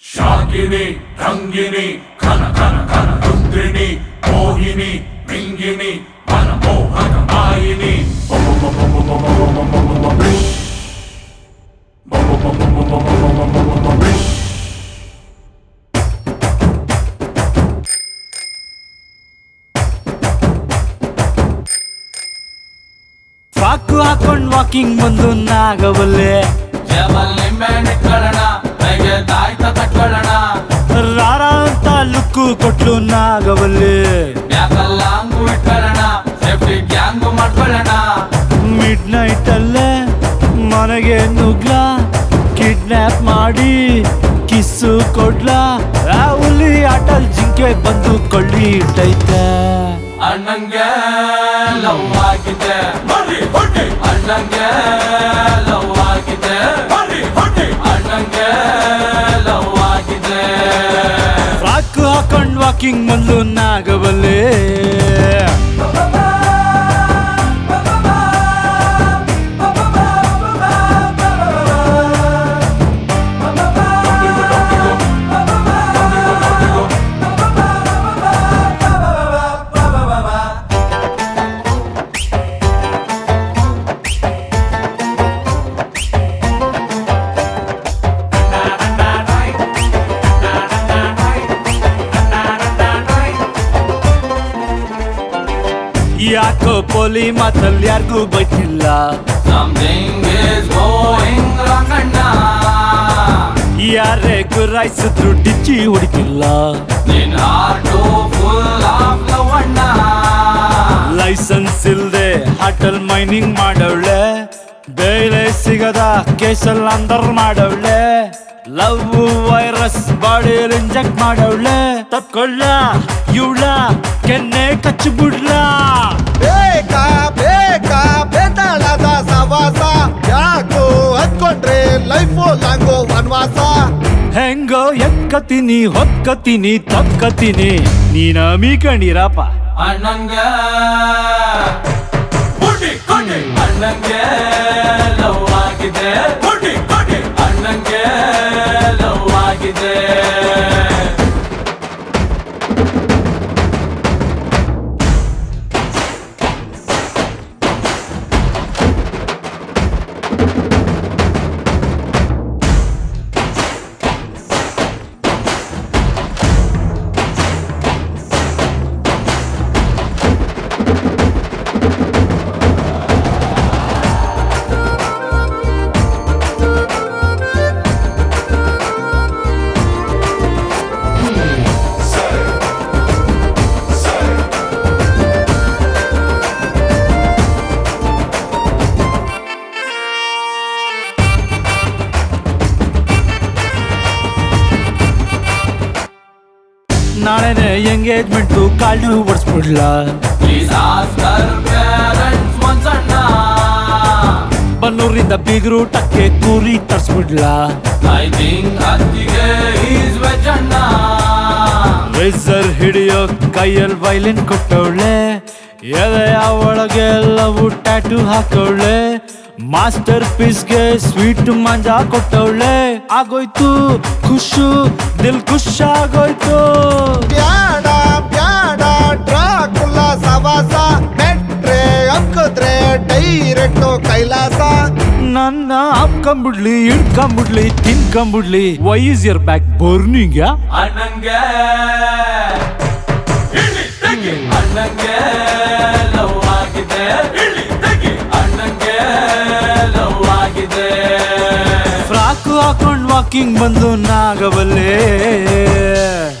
ಶಾಕಿನಿ ರಂಗಿನಿ ಘನ ಘನ ಘನ ರುದ್ರಿಣಿ ಮೋಹಿನಿ ಮಿಂಗಿನಿ ಮನಮೋಹಕ ಮಾಯಿನಿ ಫ್ರಾಕು ಹಾಕೊಂಡ್ ವಾಕಿಂಗ್ ಬಂದು ನಾಗವಲ್ಲೆ ರಾರ ಅಂತ ಲುಕ್ಕು ಕೊಟ್ಲು ನಾಗವಲ್ಲೆ ಮಿಡ್ ನೈಟ್ ಅಲ್ಲೇ ಮನೆಗೆ ನುಗ್ಲಾ ಕಿಡ್ನಾಪ್ ಮಾಡಿ ಕಿಸ್ಸು ಕೊಡ್ಲಾ ಆ ಹುಲಿ ಆಟಲ್ ಜಿಂಕೆ ಬಂದು ಕೊಳ್ಳಿ ಇಟ್ಟೈತೆ ಅಣ್ಣಂಗೆ ಲವ್ ಆಗಿದೆ ಅಣ್ಣಂಗೆ ಲವ್ ಆಗಿದೆ ಅಣ್ಣಂಗೆ ಲವ್ ಆಗಿದೆ ಫ್ರಾಕು ಹಾಕೊಂಡ್ ವಾಕಿಂಗ್ ಬಂದು ನಾಗವಲ್ಲೆ ಯಾಕೋ ಪೋಲಿ ಮಾತಲ್ಲಿ ಯಾರಿಗೂ ಬೈತಿಲ್ಲ Something is going wrong ಅಣ್ಣ ಯಾರೇ ಗುರಾಯಿಸಿದ್ರು ಡಿಚ್ಚಿ ಹೊಡಿತಿಲ್ಲ ನಿನ್ ಹಾರ್ಟು ಫುಲ್ ಆಫ್ ಲವ್ ಅಣ್ಣ ಲೈಸೆನ್ಸ್ ಇಲ್ದೆ ಹಾಟಲ್ ಮೈನಿಂಗ್ ಮಾಡವಳೆ ಬೇಳೆ ಸಿಗದ ಕೇಸಲ್ ಅಂದರ್ ಮಾಡವಳೆ ಲವ್ ವೈರಸ್ ಬಾಡಿಯಲ್ಲಿ ಇಂಜೆಕ್ಟ್ ಮಾಡವಳೆ ತಪ್ಕೊಳ್ಳ ಇವಳ ಕೆನ್ನೆ ಕಚ್ಚಿ ಬಿಡ್ಲ ಬೇಕಾ ಬೇಕಾ ಬೇತಾಳದ ಸವಾಸ ಯಾಕೋ ಹತ್ಕೊಂಡ್ರೆ ಲೈಫು ಲಾಂಗೋ ವನವಾಸ ಹೆಂಗೋ ಎಕ್ಕತೀನಿ ಹೊಕ್ಕತೀನಿ ತಕ್ಕತೀನಿ ನೀನ ಮೀಕಂಡಿರಪ್ಪ ಅಣ್ಣಂಗೆ ಅಣ್ಣಂಗೆ ಲವ್ ಆಗಿದೆ ಅಣ್ಣಂಗೆ ಲವ್ ಆಗಿದೆ ನಾಳೆನೆ ಎಂಗೇಜ್ಮೆಂಟು ಕಾಳು ಹೊಡ್ಸ್ಬಿಡ್ಲ Please ask her parents once ಅಣ್ಣ ಬನ್ನೂರಿಂದ ಬೀಗ್ರೂಟಕ್ಕೆ ಕೂರಿ ತರ್ಸ್ಬಿಡ್ಲ I think ಅತ್ತಿಗೆ is veg ಅಣ್ಣ ರೇಸರ್ ಹಿಡಿಯೋ ಕೈಯಲ್ಲಿ ವೈಲಿನ್ ಕೊಟ್ಟವಳೆ ಎದೆಯ ಒಳಗೆ ಲವ್ ಟ್ಯಾಟು ಹಾಕವಳೆ ಮಾಸ್ಟರ್ ಪೀಸ್ಗೆ ಸ್ವೀಟ್ ಮಂಜಾ ಕೊಟ್ಟವಳೆ ಆಗೋಯ್ತು ಖುಷು ದಿಲ್ ಖುಷ್ ಆಗೋಯ್ತು ಬ್ಯಾಡ ಬ್ಯಾಡ ಡ್ರಾಕುಲ ಸವಾಸ ಮೆಟ್ರೆ ಅಂಕದ್ರೆ ಡೈರೆಕ್ಟ್ ಕೈಲಾಸ ನನ್ನ ಹಾಕೊಂಬಿಡ್ಲಿ ಹಿಡ್ಕೊಂಬಿಡ್ಲಿ ತಿನ್ಕೊಂಬಿಡ್ಲಿ why is your back burning ಅಣ್ಣಂಗೆ ಅಣ್ಣಂಗೆ ಲವ್ ಆಗಿದೆ ಅಣ್ಣಂಗೆ ಲವ್ ಆಗಿದೆ ಫ್ರಾಕು ಹಾಕೊಂಡ್ ವಾಕಿಂಗ್ ಬಂದು ನಾಗವಲ್ಲೆ